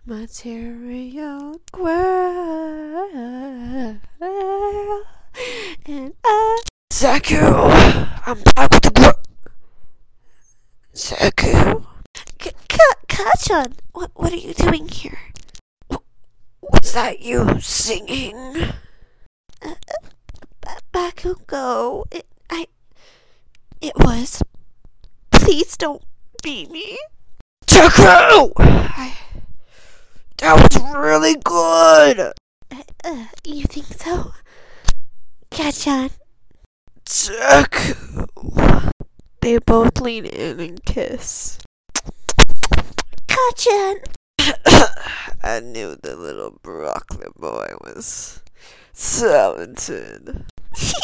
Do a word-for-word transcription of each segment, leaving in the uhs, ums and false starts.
material girl, and I. Zaku, I'm back with the group. Zaku, Kacchan, what what are you doing here? Was that you singing? Uh, uh, Bakugo, it, I, it was. Please don't beat me. Zaku, I, that was really good. Uh, uh, you think so? Kacchan. Zaku. They both lean in and kiss. Kacchan. I knew the little broccoli boy was talented.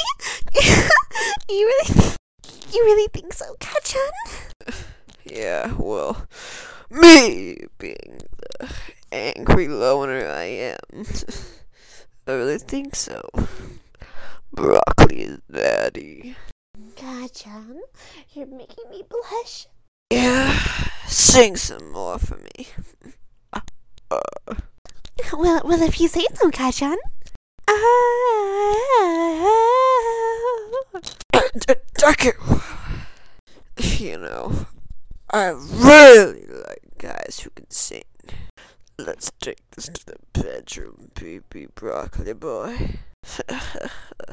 you really, you really think so, Kacchan? Yeah, well, me being the angry loner I am, I really think so. Broccoli is daddy. Kacchan, you're making me blush. Yeah, sing some more for me. Uh. Well, well, if you say so, Kacchan. Deku! You know, I really like guys who can sing. Let's take this to the bedroom, baby broccoli boy.